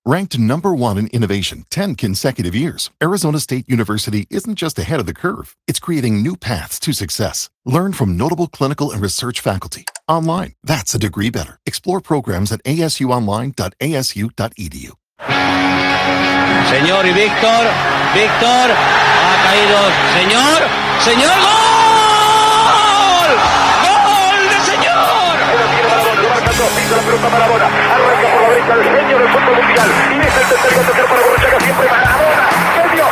Ranked #1 in innovation 10 consecutive years, Arizona State University isn't just ahead of the curve, it's creating new paths to success. Learn from notable clinical and research faculty. Online, that's a degree better. Explore programs at asuonline.asu.edu. Señor y Víctor, ha caído, señor, ¡gol! ¡Gol de señor! Pisa la pelota Maradona, arranca por la derecha el genio del fútbol mundial, y es el tercer para Borruchaga, siempre Maradona, genio,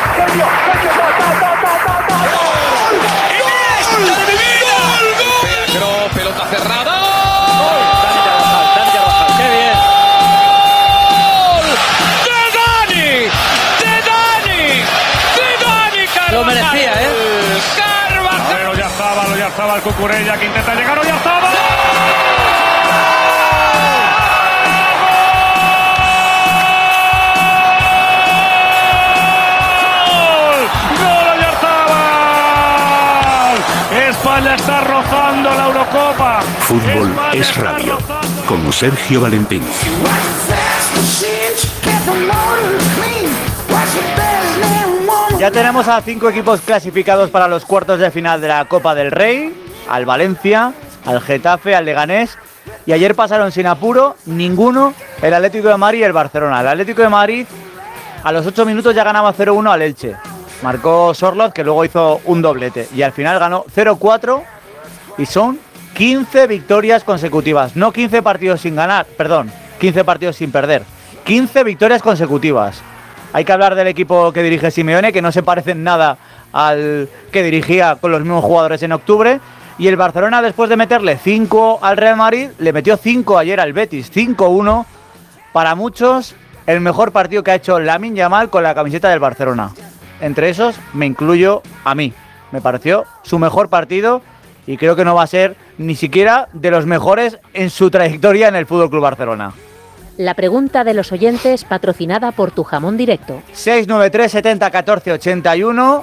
¡Iniesta de mi vida! Pero pelota cerrada. Dani Carvajal, qué bien. ¡De Dani Carvajal! Lo merecía, Carvajal. Lo ya estaba el Cucurella que intenta llegar, ya estaba. España está rozando la Eurocopa. Fútbol es radio. Con Sergio Valentín. Ya tenemos a 5 equipos clasificados para los cuartos de final de la Copa del Rey. Al Valencia, al Getafe, al Leganés. Y ayer pasaron sin apuro ninguno el Atlético de Madrid y el Barcelona. El Atlético de Madrid a los 8 minutos ya ganaba 0-1 al Elche. Marcó Sorloth, que luego hizo un doblete. Y al final ganó 0-4 y son 15 victorias consecutivas. No 15 partidos sin ganar, perdón, 15 partidos sin perder. 15 victorias consecutivas. Hay que hablar del equipo que dirige Simeone, que no se parece en nada al que dirigía con los mismos jugadores en octubre. Y el Barcelona, después de meterle 5 al Real Madrid, le metió 5 ayer al Betis. 5-1. Para muchos, el mejor partido que ha hecho Lamine Yamal con la camiseta del Barcelona. Entre esos me incluyo a mí. Me pareció su mejor partido y creo que no va a ser ni siquiera de los mejores en su trayectoria en el FC Barcelona. La pregunta de los oyentes, patrocinada por Tu Jamón Directo. 693 70 14 81,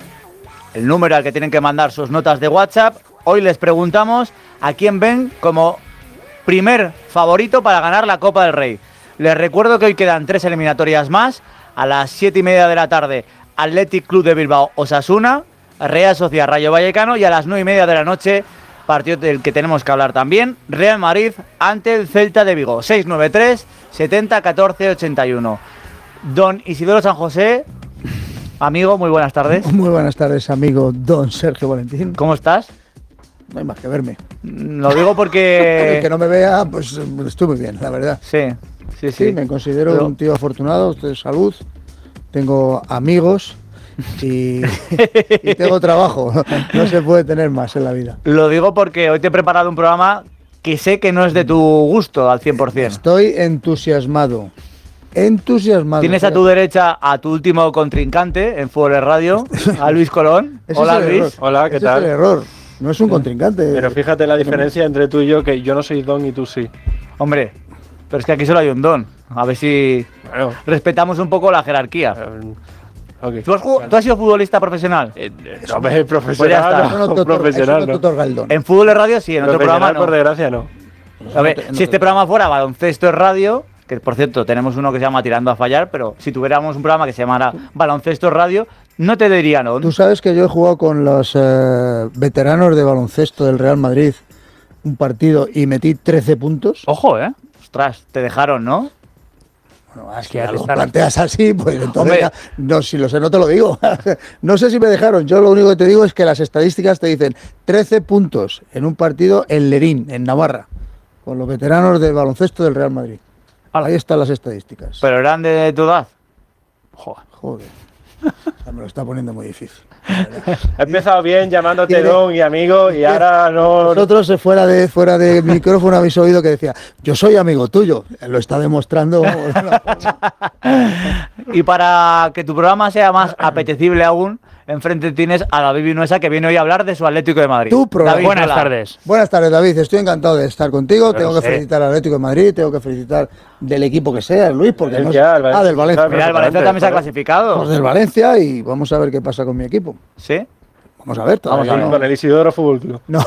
el número al que tienen que mandar sus notas de WhatsApp. Hoy les preguntamos a quién ven como primer favorito para ganar la Copa del Rey. Les recuerdo que hoy quedan 3 eliminatorias más. A las 7:30 de la tarde, Athletic Club de Bilbao Osasuna, Real Sociedad Rayo Vallecano, y a las 9:30 de la noche, partido del que tenemos que hablar también, Real Madrid ante el Celta de Vigo. 693 70 14 81. Don Isidoro San José, amigo, muy buenas tardes. Muy buenas tardes, amigo don Sergio Valentín. ¿Cómo estás? No hay más que verme. Lo digo porque... El que no me vea, pues estoy muy bien, la verdad. Sí. Sí, me considero un tío afortunado, de salud, tengo amigos y tengo trabajo. No se puede tener más en la vida. Lo digo porque hoy te he preparado un programa que sé que no es de tu gusto al 100%. Estoy entusiasmado. Tienes a tu derecha a tu último contrincante en Fútbol Radio, a Luis Colón. Hola, Luis. Hola, ¿qué tal? Es el error. No es un contrincante. Pero fíjate la diferencia entre tú y yo, que yo no soy don y tú sí. Hombre, pero es que aquí solo hay un don. A ver si respetamos un poco la jerarquía. Okay. ¿Tú has sido futbolista profesional? No, es profesional. No. En Fútbol Radio sí, en otro programa no. Por desgracia no. A ver, si este programa fuera Baloncesto es Radio, que por cierto tenemos uno que se llama Tirando a Fallar, pero si tuviéramos un programa que se llamara Baloncesto es Radio, no te diría no. Tú sabes que yo he jugado con los veteranos de baloncesto del Real Madrid un partido y metí 13 puntos. Ojo, ostras, te dejaron, ¿no? Bueno, es que ya lo planteas así, pues entonces ya, no, si lo sé, no te lo digo. No sé si me dejaron, yo lo único que te digo es que las estadísticas te dicen 13 puntos en un partido en Lerín, en Navarra, con los veteranos del baloncesto del Real Madrid. Ahí están las estadísticas. ¿Pero eran de tu edad? Joder. Me lo está poniendo muy difícil. He empezado bien llamándote don y amigo y ahora no... Nosotros fuera de micrófono habéis oído que decía, yo soy amigo tuyo. Lo está demostrando. Y para que tu programa sea más apetecible aún, enfrente tienes a David Vinuesa, que viene hoy a hablar de su Atlético de Madrid. David, buenas tardes. Buenas tardes, David. Estoy encantado de estar contigo. Tengo que felicitar al Atlético de Madrid, tengo que felicitar del equipo que sea, Luis, porque no del Valencia. Mira, el Valencia también se ha clasificado. Pues del Valencia, y vamos a ver qué pasa con mi equipo. ¿Sí? Vamos a ver. Vamos a ver con el Isidoro Fútbol Club. No,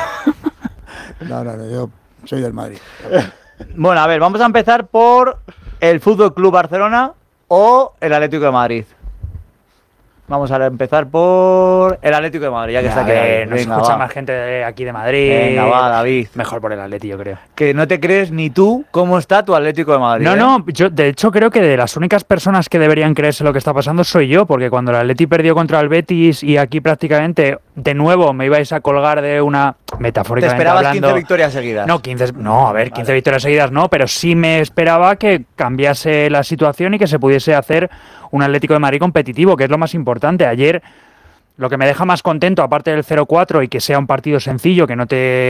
yo soy del Madrid. Bueno, a ver, vamos a empezar por ¿el Fútbol Club Barcelona o el Atlético de Madrid? Vamos a empezar por el Atlético de Madrid, ya que está aquí. Nos escucha más gente de aquí de Madrid. Venga, va, David. Mejor por el Atlético, yo creo. Que no te crees ni tú cómo está tu Atlético de Madrid. No, yo de hecho creo que de las únicas personas que deberían creerse lo que está pasando soy yo, porque cuando el Atleti perdió contra el Betis y aquí prácticamente de nuevo me ibais a colgar de una metafóricamente ¿Te esperabas hablando, 15 victorias seguidas? No, 15 victorias seguidas no, pero sí me esperaba que cambiase la situación y que se pudiese hacer un Atlético de Madrid competitivo, que es lo más importante. Ayer lo que me deja más contento, aparte del 0-4 y que sea un partido sencillo, que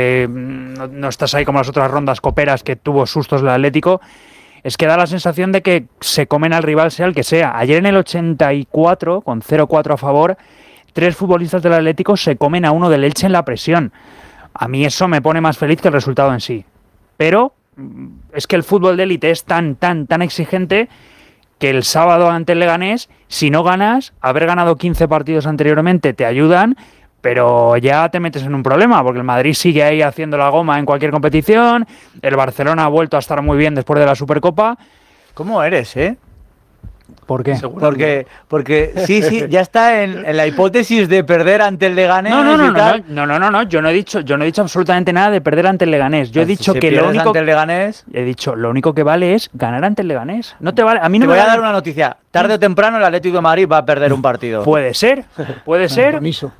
no estás ahí como las otras rondas coperas que tuvo sustos el Atlético, es que da la sensación de que se comen al rival sea el que sea. Ayer en el 84, con 0-4 a favor, 3 futbolistas del Atlético se comen a uno del Elche en la presión. A mí eso me pone más feliz que el resultado en sí. Pero es que el fútbol de élite es tan exigente que el sábado ante el Leganés, si no ganas, haber ganado 15 partidos anteriormente te ayudan, pero ya te metes en un problema, porque el Madrid sigue ahí haciendo la goma en cualquier competición, el Barcelona ha vuelto a estar muy bien después de la Supercopa. ¿Cómo eres, ¿Por qué? Porque sí, ya está en la hipótesis de perder ante el Leganés. No, yo no he dicho absolutamente nada de perder ante el Leganés. Yo he dicho si que lo único ante el Leganés, he dicho lo único que vale es ganar ante el Leganés. No te vale, a mí no te me voy a vale. dar una noticia. Tarde o temprano el Atlético de Madrid va a perder un partido. Puede ser. Puede ser.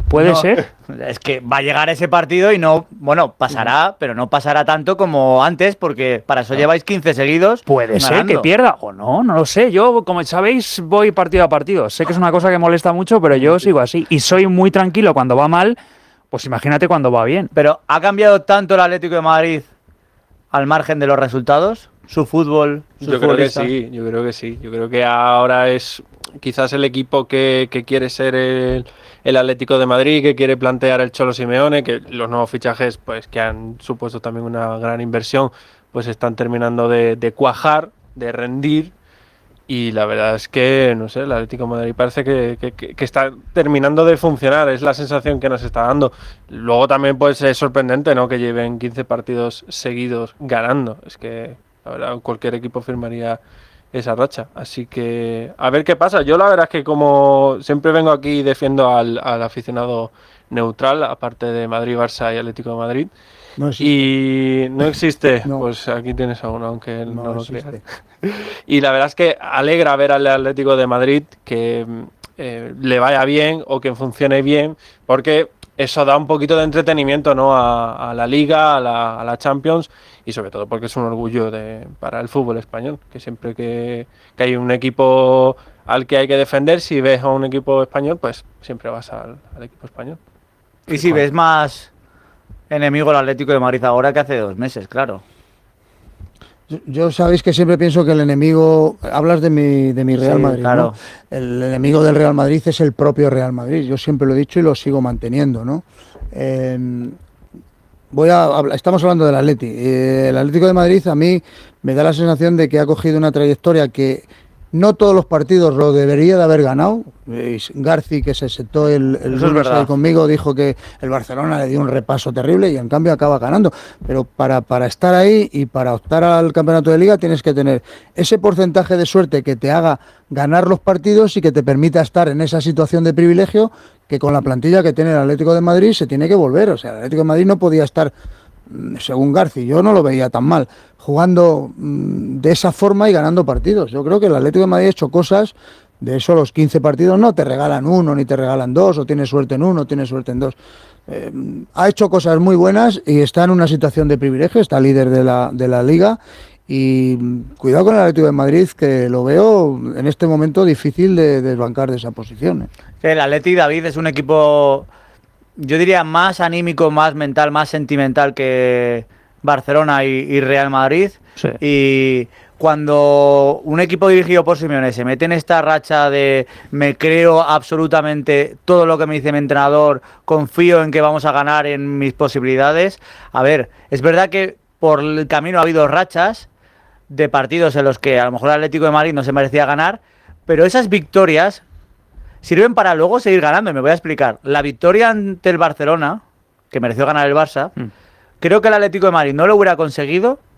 Es que va a llegar ese partido y pasará, pero no pasará tanto como antes, porque para eso lleváis 15 seguidos. Puede ser que pierda o no lo sé. Yo, como sabéis, voy partido a partido. Sé que es una cosa que molesta mucho, pero yo sigo así. Y soy muy tranquilo cuando va mal, pues imagínate cuando va bien. Pero ¿ha cambiado tanto el Atlético de Madrid al margen de los resultados? Su fútbol, yo creo que sí. Yo creo que ahora es quizás el equipo que quiere ser el Atlético de Madrid, que quiere plantear el Cholo Simeone, que los nuevos fichajes, pues que han supuesto también una gran inversión, pues están terminando de cuajar, de rendir. Y la verdad es que, no sé, el Atlético de Madrid parece que está terminando de funcionar, es la sensación que nos está dando. Luego también pues es sorprendente, ¿no?, que lleven 15 partidos seguidos ganando. Es que, la verdad, cualquier equipo firmaría esa racha. Así que, a ver qué pasa. Yo la verdad es que como siempre vengo aquí y defiendo al aficionado neutral, aparte de Madrid, Barça y Atlético de Madrid. No existe. Y no existe, No. Pues aquí tienes a uno, aunque no lo existe. creas. Y la verdad es que alegra ver al Atlético de Madrid que le vaya bien o que funcione bien, porque eso da un poquito de entretenimiento, ¿no?, a la Liga, a la Champions, y sobre todo porque es un orgullo para el fútbol español, que siempre que hay un equipo al que hay que defender, si ves a un equipo español, pues siempre vas al equipo español. Y si ves más enemigo el Atlético de Madrid ahora que hace 2 meses, claro. Yo sabéis que siempre pienso que el enemigo, hablas de mi Real Madrid, claro, ¿no? El enemigo del Real Madrid es el propio Real Madrid. Yo siempre lo he dicho y lo sigo manteniendo, ¿no? Estamos hablando del Atleti. El Atlético de Madrid a mí me da la sensación de que ha cogido una trayectoria que no todos los partidos lo debería de haber ganado. Garci, que se sentó el lunes ahí conmigo, dijo que el Barcelona le dio un repaso terrible y en cambio acaba ganando. Pero para estar ahí y para optar al campeonato de Liga tienes que tener ese porcentaje de suerte que te haga ganar los partidos y que te permita estar en esa situación de privilegio que con la plantilla que tiene el Atlético de Madrid se tiene que volver. O sea, el Atlético de Madrid no podía estar, según Garci, yo no lo veía tan mal, jugando de esa forma y ganando partidos. Yo creo que el Atlético de Madrid ha hecho cosas, de eso los 15 partidos no te regalan uno, ni te regalan dos, o tienes suerte en uno, o tienes suerte en dos. Ha hecho cosas muy buenas y está en una situación de privilegio, está líder de la Liga, y cuidado con el Atlético de Madrid, que lo veo en este momento difícil de desbancar de esa posición. El Atleti, David, es un equipo, yo diría, más anímico, más mental, más sentimental que Barcelona y Real Madrid. Sí. Y cuando un equipo dirigido por Simeone se mete en esta racha de me creo absolutamente todo lo que me dice mi entrenador, confío en que vamos a ganar en mis posibilidades. A ver, es verdad que por el camino ha habido rachas de partidos en los que a lo mejor el Atlético de Madrid no se merecía ganar, pero esas victorias sirven para luego seguir ganando. Y me voy a explicar. La victoria ante el Barcelona, que mereció ganar el Barça, creo que el Atlético de Madrid no lo hubiera conseguido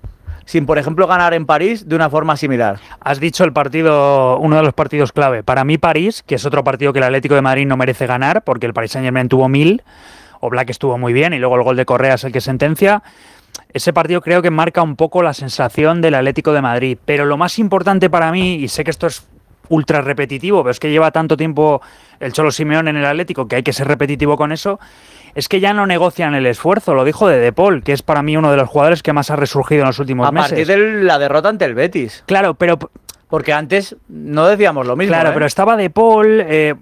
sin, por ejemplo, ganar en París de una forma similar? Has dicho el partido, uno de los partidos clave. Para mí París, que es otro partido que el Atlético de Madrid no merece ganar, porque el Paris Saint-Germain tuvo 1000, Oblak estuvo muy bien y luego el gol de Correa es el que sentencia. Ese partido creo que marca un poco la sensación del Atlético de Madrid. Pero lo más importante para mí, y sé que esto es ultra repetitivo, pero es que lleva tanto tiempo el Cholo Simeone en el Atlético que hay que ser repetitivo con eso, es que ya no negocian el esfuerzo. Lo dijo de Paul, que es para mí uno de los jugadores que más ha resurgido en los últimos meses. A partir de la derrota ante el Betis. Claro, pero... Porque antes no decíamos lo mismo. Claro, pero estaba De Paul,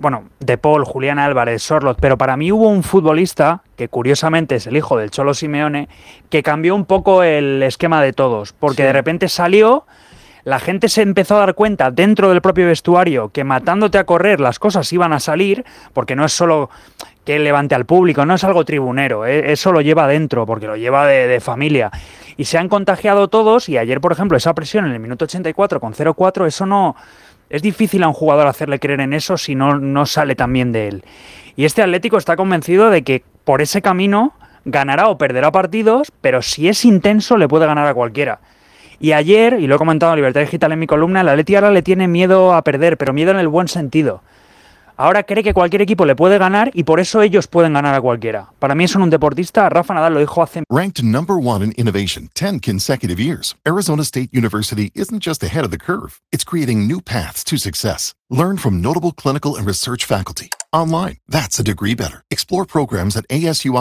Julián Álvarez, Sorloth, pero para mí hubo un futbolista, que curiosamente es el hijo del Cholo Simeone, que cambió un poco el esquema de todos, porque de repente salió, la gente se empezó a dar cuenta dentro del propio vestuario que matándote a correr las cosas iban a salir, porque no es solo que él levante al público, no es algo tribunero, eso lo lleva dentro, porque lo lleva de familia. Y se han contagiado todos, y ayer, por ejemplo, esa presión en el minuto 84 con 0-4, eso no... Es difícil a un jugador hacerle creer en eso si no sale tan bien de él. Y este Atlético está convencido de que por ese camino ganará o perderá partidos, pero si es intenso le puede ganar a cualquiera. Y ayer, y lo he comentado en Libertad Digital en mi columna, el Atleti ahora le tiene miedo a perder, pero miedo en el buen sentido. Ahora cree que cualquier equipo le puede ganar y por eso ellos pueden ganar a cualquiera. Para mí son un deportista, Rafa Nadal lo dijo hace... Ranked number 1 in innovation 10 consecutive years, Arizona State University isn't just ahead of the curve. It's creating new paths to success. Learn from notable clinical and research faculty. Online, that's a degree better. Explore programs at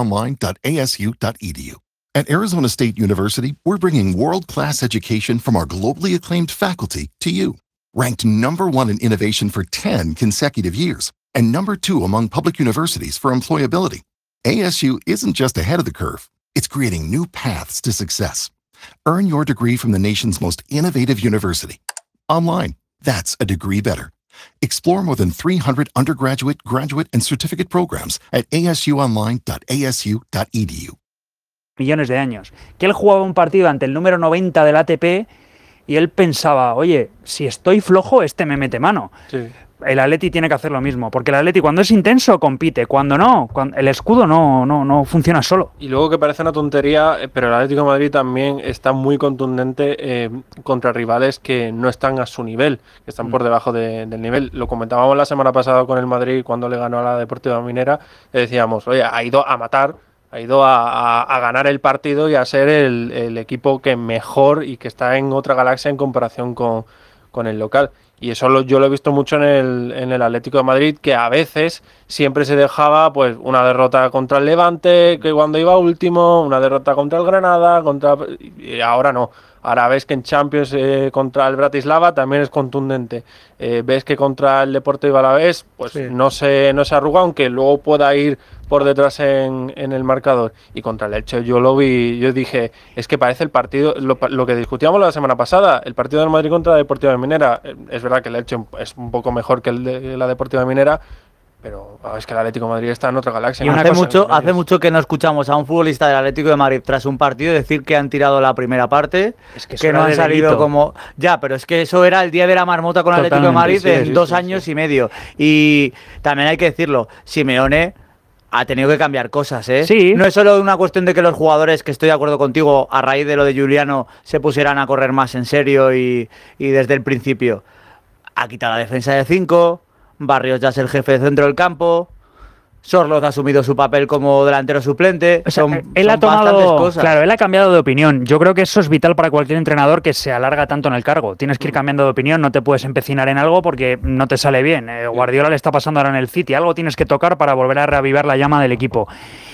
asuonline.asu.edu. At Arizona State University, we're bringing world-class education from our globally acclaimed faculty to you. Ranked number 1 in innovation for 10 consecutive years, and number 2 among public universities for employability. ASU isn't just ahead of the curve, it's creating new paths to success. Earn your degree from the nation's most innovative university. Online, that's a degree better. Explore more than 300 undergraduate, graduate, and certificate programs at asuonline.asu.edu. Millones de años. Que él jugaba un partido ante el número 90 del ATP y él pensaba, oye, si estoy flojo, este me mete mano. Sí. El Atleti tiene que hacer lo mismo, porque el Atleti cuando es intenso compite, cuando no, el escudo no funciona solo. Y luego que parece una tontería, pero el Atlético de Madrid también está muy contundente contra rivales que no están a su nivel, que están por debajo del nivel. Lo comentábamos la semana pasada con el Madrid cuando le ganó a la Deportiva Minera, le decíamos, oye, ha ido a matar, ha ido a ganar el partido y a ser el equipo que mejor y que está en otra galaxia en comparación con el local. Y eso yo lo he visto mucho en el Atlético de Madrid, que a veces siempre se dejaba pues una derrota contra el Levante, que cuando iba último, una derrota contra el Granada, y ahora no. Ahora ves que en Champions contra el Bratislava también es contundente. Ves que contra el Deportivo Alavés pues sí, no se arruga, aunque luego pueda ir por detrás en el marcador. Y contra el Elche yo lo vi, yo dije, es que parece el partido, lo que discutíamos la semana pasada, el partido del Madrid contra la Deportiva Minera. Es verdad que el Elche es un poco mejor que el de la Deportiva Minera, pero es que el Atlético de Madrid está en otra galaxia. Y hace mucho que no escuchamos a un futbolista del Atlético de Madrid tras un partido decir que han tirado la primera parte, es que no han salido delito. Como... Ya, pero es que eso era el día de la marmota con el Atlético de Madrid en 2 años y medio. Y también hay que decirlo, Simeone ha tenido que cambiar cosas, ¿eh? Sí. No es solo una cuestión de que los jugadores, que estoy de acuerdo contigo, a raíz de lo de Juliano, se pusieran a correr más en serio y desde el principio. Ha quitado la defensa de 5... Barrios ya es el jefe de centro del campo. Sorloth ha asumido su papel como delantero suplente. O sea, él ha tomado, cosas. Claro, él ha cambiado de opinión. Yo creo que eso es vital para cualquier entrenador que se alarga tanto en el cargo. Tienes que ir cambiando de opinión, no te puedes empecinar en algo porque no te sale bien. Guardiola le está pasando ahora en el City. Algo tienes que tocar para volver a reavivar la llama del equipo.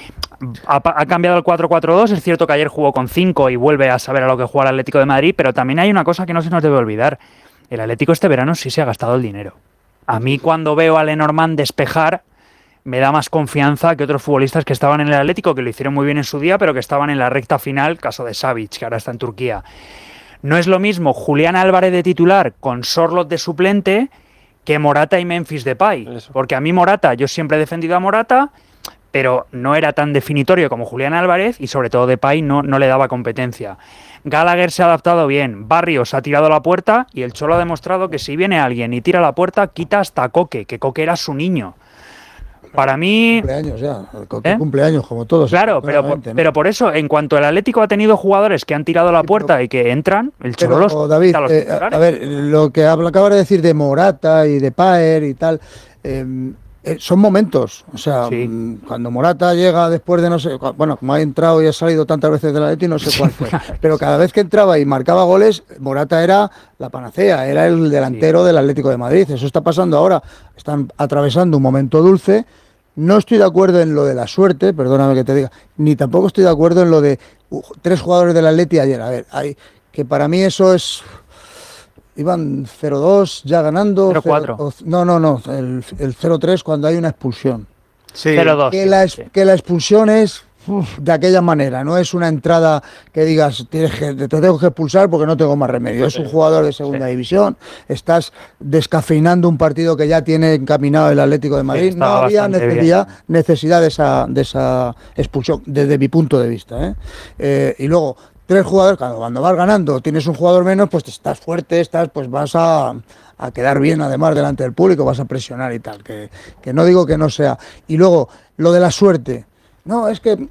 Ha cambiado el 4-4-2. Es cierto que ayer jugó con 5 y vuelve a saber a lo que juega el Atlético de Madrid, pero también hay una cosa que no se nos debe olvidar. El Atlético este verano sí se ha gastado el dinero. A mí cuando veo a Lenormand despejar me da más confianza que otros futbolistas que estaban en el Atlético, que lo hicieron muy bien en su día, pero que estaban en la recta final, caso de Savic, que ahora está en Turquía. No es lo mismo Julián Álvarez de titular con Sorloth de suplente que Morata y Memphis Depay. Eso. Porque a mí Morata, yo siempre he defendido a Morata, pero no era tan definitorio como Julián Álvarez y sobre todo Depay no le daba competencia. Gallagher se ha adaptado bien, Barrios ha tirado la puerta y el Cholo ha demostrado que si viene alguien y tira la puerta, quita hasta a Coque, que Coque era su niño. Para mí... Cumpleaños ya, cumpleaños como todos. Claro, pero por eso, en cuanto el Atlético ha tenido jugadores que han tirado la puerta y que entran, el Cholo David, a ver, lo que acabas de decir de Morata y de Paer y tal... son momentos, o sea, cuando Morata llega después de no sé, bueno, como ha entrado y ha salido tantas veces del Atleti, no sé cuál fue, pero cada vez que entraba y marcaba goles, Morata era la panacea, era el delantero del Atlético de Madrid. Eso está pasando ahora, están atravesando un momento dulce. No estoy de acuerdo en lo de la suerte, perdóname que te diga, ni tampoco estoy de acuerdo en lo de 3 jugadores del Atleti ayer. A ver, que para mí eso es... Iban 0-2 ya ganando. 0-4. No, el 0-3 cuando hay una expulsión. Sí. 0-2. Que la expulsión es de aquella manera, no es una entrada que digas te tengo que expulsar porque no tengo más remedio. Es un jugador de segunda división, estás descafeinando un partido que ya tiene encaminado el Atlético de Madrid. No había necesidad de esa expulsión, desde mi punto de vista. Y luego 3 jugadores, cuando vas ganando, tienes un jugador menos, pues estás fuerte, pues vas a quedar bien además delante del público, vas a presionar y tal, que no digo que no sea. Y luego, lo de la suerte, no, es que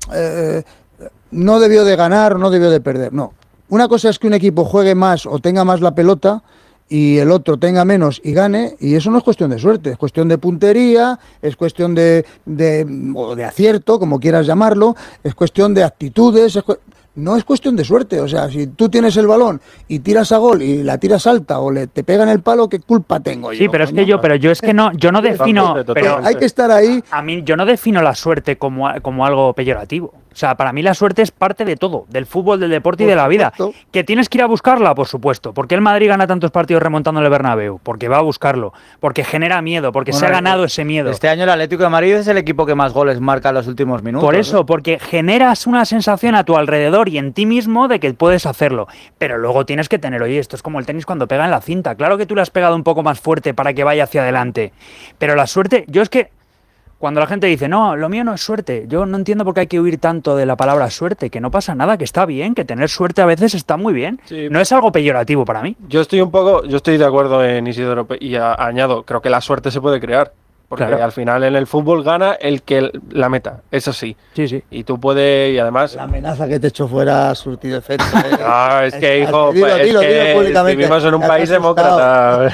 no debió de ganar o no debió de perder, no. Una cosa es que un equipo juegue más o tenga más la pelota y el otro tenga menos y gane, y eso no es cuestión de suerte, es cuestión de puntería, es cuestión de acierto, como quieras llamarlo, es cuestión de actitudes, no es cuestión de suerte. O sea, si tú tienes el balón y tiras a gol y la tiras alta o te pega en el palo, ¿qué culpa tengo yo? Sí, pero yo no defino, pero hay que estar ahí. A mí yo no defino la suerte como algo peyorativo. O sea, para mí la suerte es parte de todo, del fútbol, del deporte y de la vida. ¿Que tienes que ir a buscarla? Por supuesto. ¿Por qué el Madrid gana tantos partidos remontando el Bernabéu? Porque va a buscarlo, porque genera miedo, porque se ha ganado ese miedo. Este año el Atlético de Madrid es el equipo que más goles marca en los últimos minutos. Por eso, porque generas una sensación a tu alrededor y en ti mismo de que puedes hacerlo. Pero luego tienes que tener, oye, esto es como el tenis cuando pega en la cinta. Claro que tú le has pegado un poco más fuerte para que vaya hacia adelante. Pero la suerte, yo es que cuando la gente dice, no, lo mío no es suerte, yo no entiendo por qué hay que huir tanto de la palabra suerte, que no pasa nada, que está bien, que tener suerte a veces está muy bien. Sí. No es algo peyorativo para mí. Yo estoy de acuerdo en Isidoro y añado, creo que la suerte se puede crear. Porque al final en el fútbol gana el que la meta, eso sí. Sí. Y tú puedes, y además... La amenaza que te echó fuera ha surtido efecto. No, es que, hijo, dilo vivimos en un país demócrata.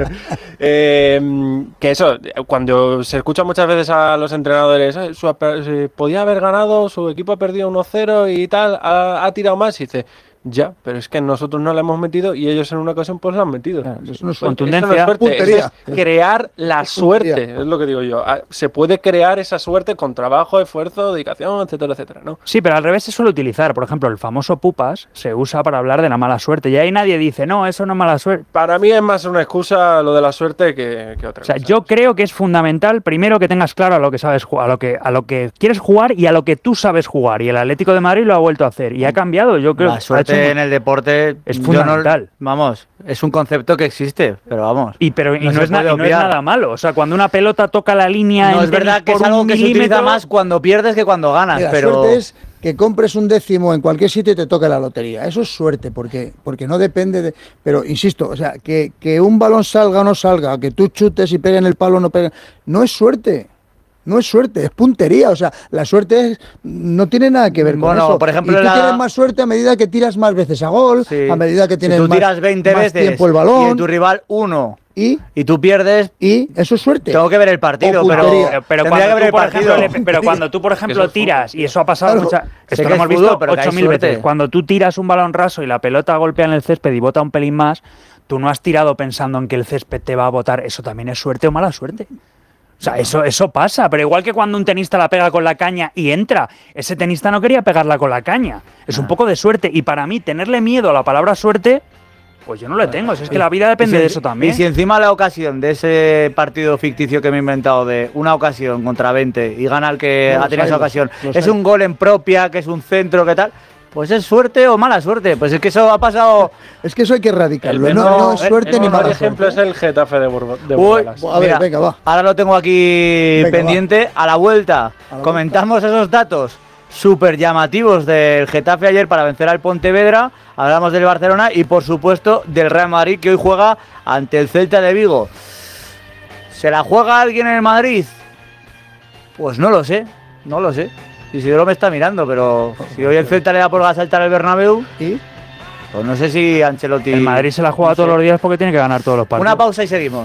Que eso, cuando se escucha muchas veces a los entrenadores, podía haber ganado, su equipo ha perdido 1-0 y tal, ha tirado más, y dice... Ya, pero es que nosotros no la hemos metido y ellos en una ocasión pues la han metido. Claro, eso no es contundencia, eso es crear la suerte, es lo que digo yo. Se puede crear esa suerte con trabajo, esfuerzo, dedicación, etcétera, etcétera, ¿no? Sí, pero al revés se suele utilizar. Por ejemplo, el famoso pupas se usa para hablar de la mala suerte y ahí nadie dice, no, eso no es mala suerte. Para mí es más una excusa lo de la suerte que otra cosa. O sea, yo creo que es fundamental primero que tengas claro a lo que sabes jugar, a lo que quieres jugar y a lo que tú sabes jugar. Y el Atlético de Madrid lo ha vuelto a hacer y ha cambiado. Yo creo la suerte en el deporte es fundamental. Vamos, es un concepto que existe, pero vamos. Y no es nada malo. O sea, cuando una pelota toca la línea. No, es verdad que es algo que se utiliza más cuando pierdes que cuando ganas. Mira, pero suerte es que compres un décimo en cualquier sitio y te toque la lotería. Eso es suerte, porque no depende de... Pero insisto, o sea, que un balón salga o no salga, que tú chutes y pegue en el palo o no pegue, no es suerte. No es suerte, es puntería. O sea, la suerte no tiene nada que ver con eso. Por ejemplo, y tú tienes más suerte a medida que tiras más veces a gol, a medida que tienes si tú tiras 20 más veces tiempo el balón. Y tu rival 1 y tú pierdes. Y eso es suerte. Tengo que ver el partido, pero cuando tú, por ejemplo, tiras, y eso ha pasado esto lo hemos visto 8.000 veces. Cuando tú tiras un balón raso y la pelota golpea en el césped y bota un pelín más, tú no has tirado pensando en que el césped te va a botar. Eso también es suerte o mala suerte. O sea, eso pasa, pero igual que cuando un tenista la pega con la caña y entra, ese tenista no quería pegarla con la caña. Es un poco de suerte. Y para mí, tenerle miedo a la palabra suerte, pues yo no le tengo. Es que la vida depende de eso también. Y si encima la ocasión de ese partido ficticio que me he inventado de una ocasión contra 20 y gana el que ha tenido esa ocasión, es un gol en propia, que es un centro, ¿qué tal? Pues es suerte o mala suerte. Pues es que eso ha pasado. Es que eso hay que erradicarlo. No es suerte ni mala suerte. El ejemplo es el Getafe de Burdelas. A ver, venga, va. Ahora lo tengo aquí pendiente. Va. A la vuelta comentamos esos datos súper llamativos del Getafe ayer para vencer al Pontevedra. Hablamos del Barcelona y, por supuesto, del Real Madrid, que hoy juega ante el Celta de Vigo. ¿Se la juega alguien en el Madrid? Pues no lo sé. Isidoro me está mirando, pero si hoy el Celta le da por saltar el Bernabéu, pues no sé si Ancelotti... El Madrid se la juega todos los días porque tiene que ganar todos los partidos. Una pausa y seguimos.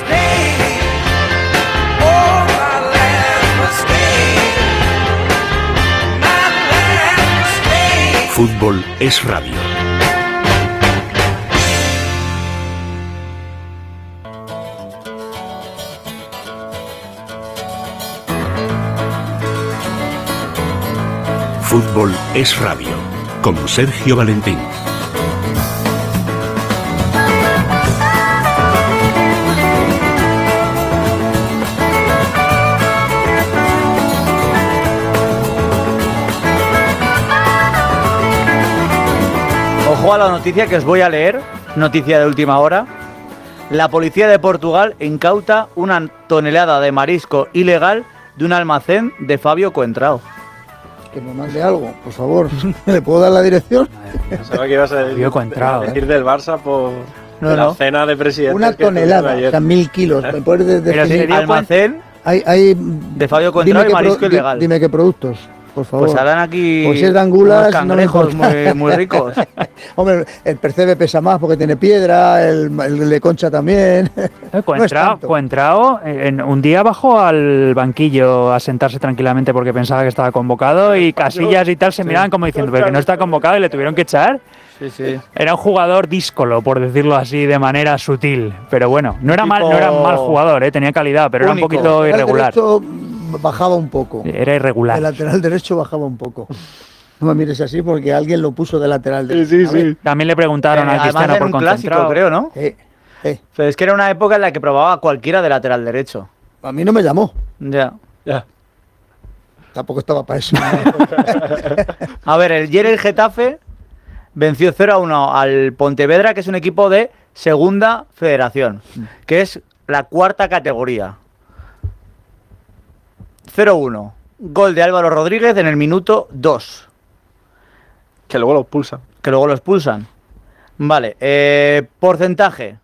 Fútbol es radio. Fútbol es radio, con Sergio Valentín. Ojo a la noticia que os voy a leer, noticia de última hora. La policía de Portugal incauta una tonelada de marisco ilegal de un almacén de Fabio Coentrao. Que me mande algo, por favor. ¿Le puedo dar la dirección? Pensaba que ibas a decir del Barça por la cena de presidentes. Una tonelada, o sea, 1000 kilos. ¿Me puedes decir? Almacén hay de Fabio Coentrao y marisco ilegal. Dime qué productos, por favor. Pues harán aquí pues si es de angulas, unos cangrejos muy ricos. Hombre, el percebe pesa más porque tiene piedra, el de concha también. Coentrao un día bajó al banquillo a sentarse tranquilamente porque pensaba que estaba convocado y Casillas y tal se miraban como diciendo pero que no está convocado y le tuvieron que echar. Sí. Era un jugador díscolo, por decirlo así, de manera sutil. Pero bueno, no era mal jugador, tenía calidad, pero único. Era un poquito irregular. Bajaba un poco. Era irregular. El lateral derecho bajaba un poco. No me mires así porque alguien lo puso de lateral derecho. Sí. También le preguntaron a Cristiano por un clásico, creo, ¿no? Pero es que era una época en la que probaba a cualquiera de lateral derecho. A mí no me llamó. Ya. Tampoco estaba para eso. A ver, el Getafe venció 0-1 al Pontevedra, que es un equipo de segunda federación, que es la cuarta categoría. 0-1. Gol de Álvaro Rodríguez en el minuto 2. Que luego lo expulsan. Vale. Porcentaje.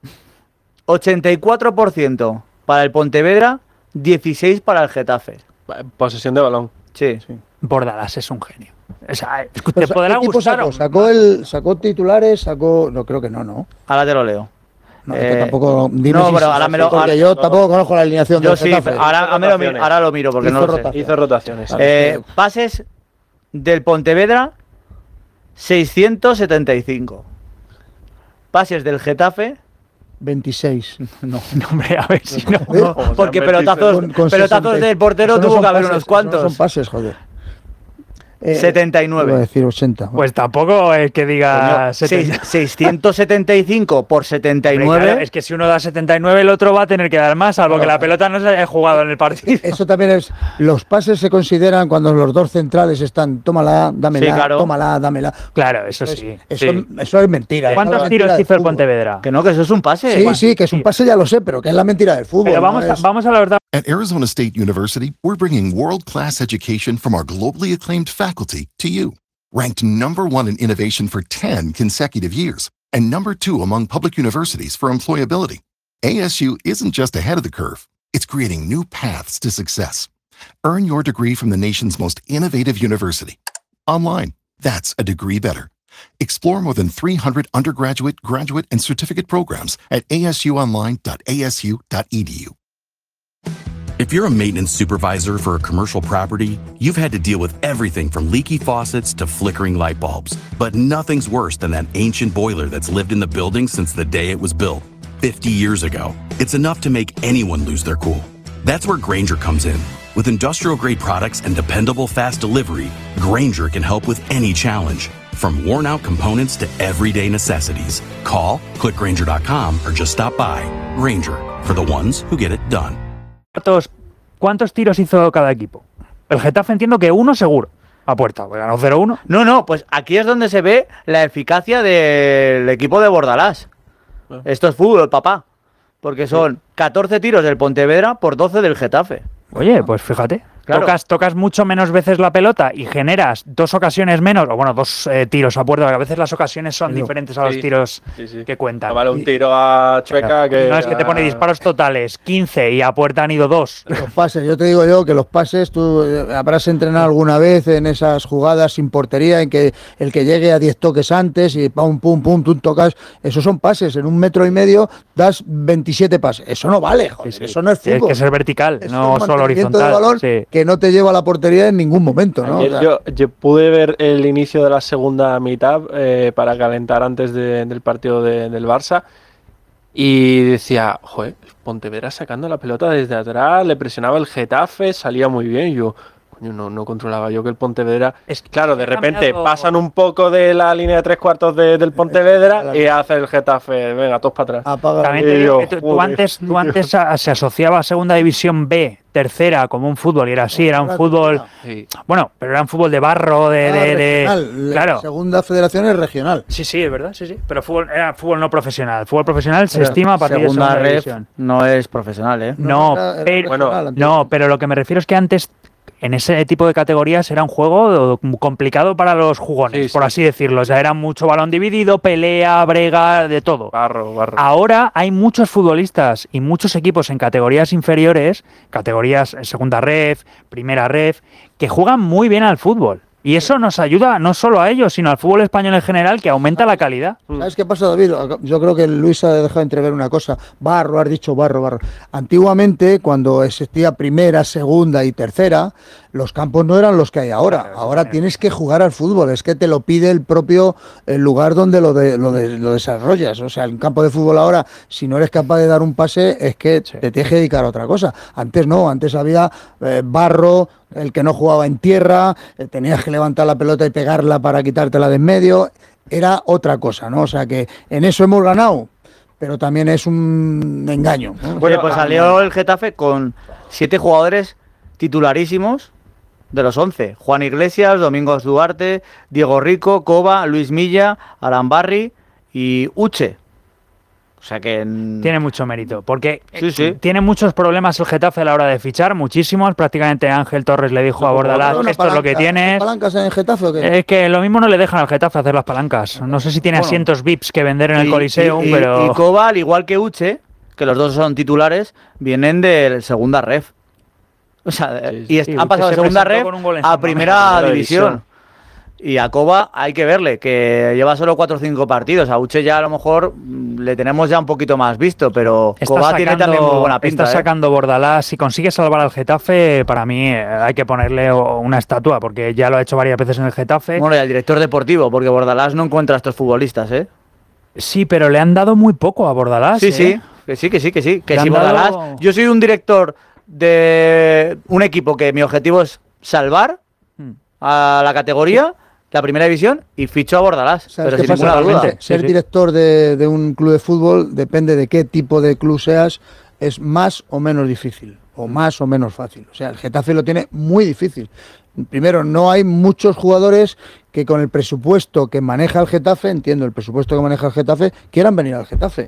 84% para el Pontevedra, 16% para el Getafe. Posesión de balón. Sí. Bordalás es un genio. O sea, te podrá gustar. Sacó titulares, no creo que no. Ahora te lo leo. No, es que tampoco dime no, pero ahora me lo... Porque yo tampoco conozco la alineación del Getafe. Sí, ahora lo miro porque no lo sé. Hizo rotaciones. Pases del Pontevedra, 675. Pases del Getafe, 26. No, hombre, a ver si no. Porque con pelotazos del portero tuvo que haber unos cuantos. No son pases, joder. 79. Iba a decir 80. Pues tampoco es que diga 675 por 79. Hombre, claro, es que si uno da 79, el otro va a tener que dar más, salvo que la pelota no se haya jugado en el partido. Eso también es. Los pases se consideran cuando los dos centrales están, tómala, dámela, sí, claro. Tómala, dámela. Claro, eso sí. Eso es mentira. ¿Cuántos tiros hizo el Pontevedra? Que no, que eso es un pase. Sí, que es un pase, ya lo sé, pero que es la mentira del fútbol. Pero vamos a la verdad. At Arizona State University, we're bringing world-class education from our globally acclaimed faculty to you. Ranked #1 in innovation for 10 consecutive years and #2 among public universities for employability, ASU isn't just ahead of the curve, it's creating new paths to success. Earn your degree from the nation's most innovative university. Online, that's a degree better. Explore more than 300 undergraduate, graduate, and certificate programs at asuonline.asu.edu. If you're a maintenance supervisor for a commercial property, you've had to deal with everything from leaky faucets to flickering light bulbs. But nothing's worse than that ancient boiler that's lived in the building since the day it was built, 50 years ago. It's enough to make anyone lose their cool. That's where Grainger comes in. With industrial-grade products and dependable fast delivery, Grainger can help with any challenge. From worn-out components to everyday necessities. Call, click Grainger.com, or just stop by. Grainger, for the ones who get it done. ¿Cuántos tiros hizo cada equipo? El Getafe entiendo que uno seguro. A puerta, pues ganó 0-1. No, pues aquí es donde se ve la eficacia del equipo de Bordalás. Esto es fútbol, papá. Porque son 14 tiros del Pontevedra por 12 del Getafe. Oye, pues fíjate. Claro. Tocas mucho menos veces la pelota y generas 2 ocasiones menos, o bueno, 2 tiros a puerta, porque a veces las ocasiones son diferentes a los tiros que cuentan. No vale un tiro a Chueca que... No, es que te pone disparos totales, 15 y a puerta han ido 2. Los pases, yo te digo yo que los pases, tú habrás entrenado alguna vez en esas jugadas sin portería, en que el que llegue a 10 toques antes y pum, tú tocas, esos son pases, en 1,5 metros das 27 pases. Eso no vale, joder, eso no es fútbol. Tienes que ser vertical, Es no un solo mantenimiento horizontal. de balón que no te lleva a la portería en ningún momento, ¿no? Ayer yo pude ver el inicio de la segunda mitad para calentar antes del partido del Barça y decía, joder, Pontevedra sacando la pelota desde atrás, le presionaba el Getafe, salía muy bien y yo... No controlaba yo que el Pontevedra... Claro, de repente pasan un poco de la línea de 3/4 del Pontevedra y hace el Getafe, venga, todos para atrás. También te digo que tú antes se asociaba a Segunda División B, tercera, como un fútbol, y era así, era un fútbol... Bueno, pero era un fútbol de barro, regional. Claro. La segunda federación es regional. Sí, es verdad, sí. Pero era fútbol no profesional. Fútbol profesional se estima a partir de segunda segunda ref división. no es profesional, ¿eh? Pero lo que me refiero es que antes... En ese tipo de categorías era un juego complicado para los jugones, por así decirlo. O sea, era mucho balón dividido, pelea, brega, de todo. Barro. Ahora hay muchos futbolistas y muchos equipos en categorías inferiores, categorías segunda ref, primera ref, que juegan muy bien al fútbol. Y eso nos ayuda no solo a ellos, sino al fútbol español en general, que aumenta la calidad. ¿Sabes qué pasa, David? Yo creo que Luis ha dejado entrever una cosa. Barro, has dicho barro. Antiguamente, cuando existía primera, segunda y tercera, los campos no eran los que hay ahora. Ahora tienes que jugar al fútbol. Es que te lo pide el propio lugar donde lo desarrollas. O sea, el campo de fútbol ahora, si no eres capaz de dar un pase, es que te tienes que dedicar a otra cosa. Antes no, antes había barro, el que no jugaba en tierra, tenías que levantar la pelota y pegarla para quitártela de en medio, era otra cosa, ¿no? O sea que en eso hemos ganado, pero también es un engaño, ¿no? Bueno, pues salió el Getafe con 7 jugadores titularísimos de los 11. Juan Iglesias, Domingos Duarte, Diego Rico, Coba, Luis Milla, Arambarri y Uche. O sea que... Tiene mucho mérito, porque tiene muchos problemas el Getafe a la hora de fichar, muchísimos. Prácticamente Ángel Torres le dijo a Bordalás, esto es lo que tienes. ¿Palancas en el Getafe o qué? Es que lo mismo no le dejan al Getafe hacer las palancas. No sé si tiene asientos VIPs que vender en el Coliseum, pero... Y Coba, al igual que Uche, que los dos son titulares, vienen de segunda ref. O sea, han pasado de segunda ref a primera división. Y a Coba hay que verle, que lleva solo 4 o 5 partidos. A Uche ya a lo mejor le tenemos ya un poquito más visto, pero Coba tiene también muy buena pinta. Está sacando Bordalás. Si consigue salvar al Getafe, para mí hay que ponerle una estatua, porque ya lo ha hecho varias veces en el Getafe. Bueno, y al director deportivo, porque Bordalás no encuentra a estos futbolistas, ¿eh? Sí, pero le han dado muy poco a Bordalás. Sí. Que si Bordalás... Yo soy un director de un equipo que mi objetivo es salvar a la categoría... la primera división y fichó a Bordalás. Pero sin ninguna duda. Ser director de un club de fútbol depende de qué tipo de club seas, es más o menos difícil o más o menos fácil. O sea, el Getafe lo tiene muy difícil. Primero, no hay muchos jugadores que con el presupuesto que maneja el Getafe, entiendo el presupuesto que maneja el Getafe, quieran venir al Getafe.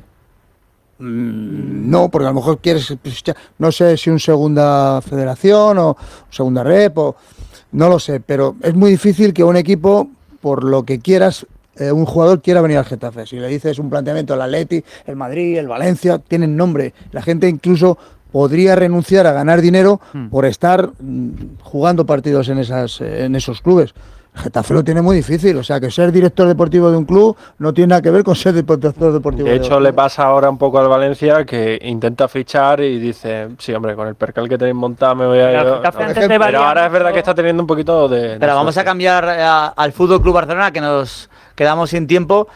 No, porque a lo mejor quieres, no sé si un segunda federación o segunda rep o... No lo sé, pero es muy difícil que un equipo, por lo que quieras, un jugador quiera venir al Getafe. Si le dices un planteamiento, el Atleti, el Madrid, el Valencia, tienen nombre. La gente incluso podría renunciar a ganar dinero por estar jugando partidos en esos clubes. El Getafe lo tiene muy difícil, o sea que ser director deportivo de un club no tiene nada que ver con ser director deportivo de hecho, le pasa ahora un poco al Valencia, que intenta fichar y dice, sí, hombre, con el percal que tenéis montado me voy a ir. Pero ahora es verdad que está teniendo un poquito de... Pero vamos a cambiar al Fútbol Club Barcelona, que nos quedamos sin tiempo.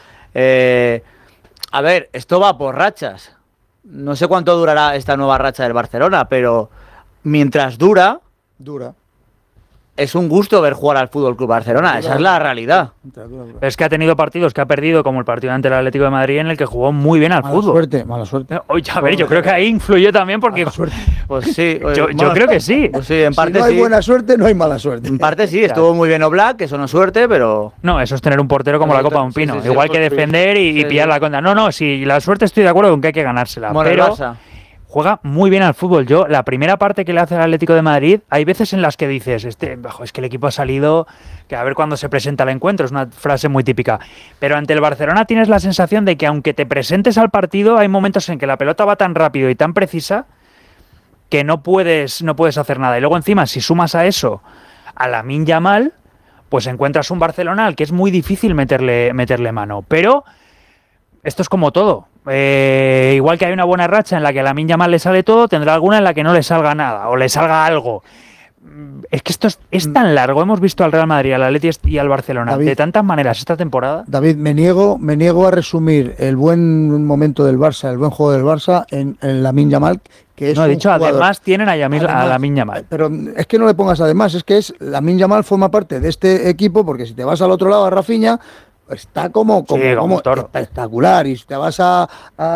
A ver, esto va por rachas. No sé cuánto durará esta nueva racha del Barcelona, pero mientras dura... Es un gusto ver jugar al Fútbol Club Barcelona, esa es la realidad. Es que ha tenido partidos que ha perdido, como el partido ante el Atlético de Madrid, en el que jugó muy bien al fútbol. Mala suerte. Oye, a ver, yo creo que ahí influyó también porque... Pues sí. Yo creo que sí. Pues sí, en parte si no hay buena suerte, no hay mala suerte. En parte sí, estuvo muy bien Oblak, que eso no es suerte, pero... No, eso es tener un portero como la copa de un pino. Igual que defender y pillar la contra. No, si la suerte estoy de acuerdo con que hay que ganársela. Bueno, pero... juega muy bien al fútbol. La primera parte que le hace al Atlético de Madrid, hay veces en las que dices, es que el equipo ha salido, que a ver cuándo se presenta el encuentro, es una frase muy típica. Pero ante el Barcelona tienes la sensación de que aunque te presentes al partido, hay momentos en que la pelota va tan rápido y tan precisa que no puedes hacer nada. Y luego encima, si sumas a eso a Lamine Yamal, pues encuentras un Barcelona al que es muy difícil meterle mano. Pero esto es como todo. Igual que hay una buena racha en la que a Lamine Yamal le sale todo, tendrá alguna en la que no le salga nada o le salga algo. Es que esto es tan largo. Hemos visto al Real Madrid, al Atleti y al Barcelona David, de tantas maneras esta temporada. David, me niego a resumir el buen momento del Barça, el buen juego del Barça en Lamine Yamal, que es no, he dicho, jugador. Además tienen a Lamine Yamal. Pero es que no le pongas además, es que Lamine Yamal forma parte de este equipo, porque si te vas al otro lado, a Rafinha, está como espectacular. Y si te vas a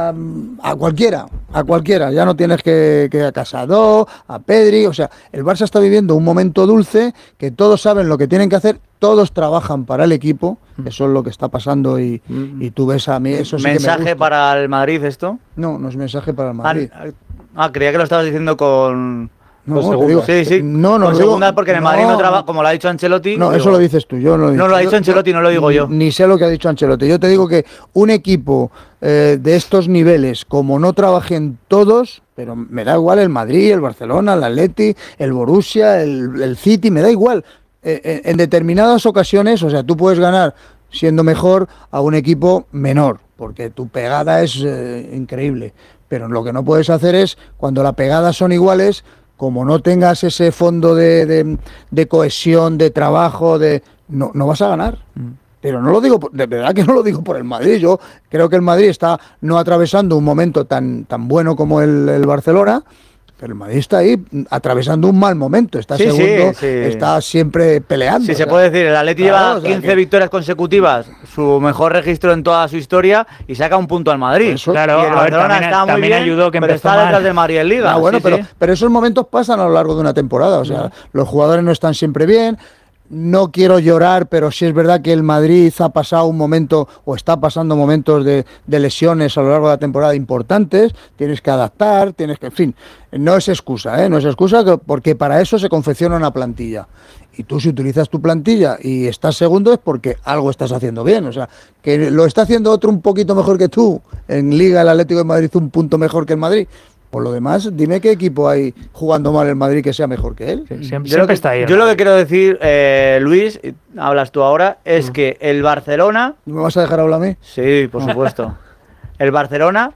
cualquiera, ya no tienes que a Casado, a Pedri, o sea, el Barça está viviendo un momento dulce, que todos saben lo que tienen que hacer, todos trabajan para el equipo, eso es lo que está pasando y tú ves a mí, eso sí que me ¿Mensaje gusta. para el Madrid esto? No es mensaje para el Madrid. Creía que lo estabas diciendo con... No, te digo, sí. No, con digo, segunda, porque en el Madrid no trabaja, como lo ha dicho Ancelotti. No, eso lo dices tú, yo no lo digo. No lo ha dicho Ancelotti, no lo digo yo. Ni sé lo que ha dicho Ancelotti. Yo te digo que un equipo de estos niveles, como no trabajen todos, pero me da igual el Madrid, el Barcelona, el Atleti, el Borussia, el City, me da igual. En determinadas ocasiones, o sea, tú puedes ganar siendo mejor a un equipo menor, porque tu pegada es increíble. Pero lo que no puedes hacer es, cuando las pegadas son iguales, como no tengas ese fondo de cohesión, de trabajo, no vas a ganar. Pero no lo digo, de verdad que no lo digo por el Madrid. Yo creo que el Madrid está no atravesando un momento tan bueno como el Barcelona, pero el Madrid está ahí atravesando un mal momento. Está segundo, está siempre peleando. Sí, se puede decir, el Atleti lleva 15 victorias consecutivas, su mejor registro en toda su historia, y saca un punto al Madrid. Claro, y el Barcelona está muy bien, ayudó que pero está detrás del Madrid en Liga. Bueno, pero esos momentos pasan a lo largo de una temporada. O sea, los jugadores no están siempre bien. No quiero llorar, pero sí es verdad que el Madrid ha pasado un momento, o está pasando momentos de lesiones a lo largo de la temporada importantes. Tienes que adaptar, en fin, no es excusa, no es excusa, porque para eso se confecciona una plantilla. Y tú, si utilizas tu plantilla y estás segundo, es porque algo estás haciendo bien. O sea, que lo está haciendo otro un poquito mejor que tú. En Liga el Atlético de Madrid un punto mejor que el Madrid. Por lo demás, dime qué equipo hay jugando mal el Madrid que sea mejor que él. Siempre está ahí. Yo lo que quiero decir, Luis, hablas tú ahora, es que el Barcelona... ¿Me vas a dejar hablar a mí? Sí, por supuesto. El Barcelona,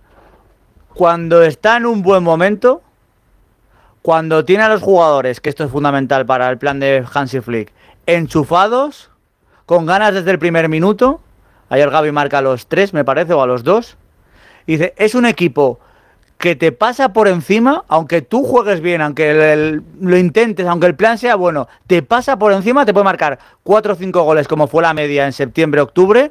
cuando está en un buen momento, cuando tiene a los jugadores, que esto es fundamental para el plan de Hansi Flick, enchufados, con ganas desde el primer minuto, ayer Gavi marca a los 3, me parece, o a los 2, y dice, es un equipo que te pasa por encima, aunque tú juegues bien, aunque lo intentes, aunque el plan sea bueno, te pasa por encima, te puede marcar 4 o 5 goles, como fue la media en septiembre-octubre,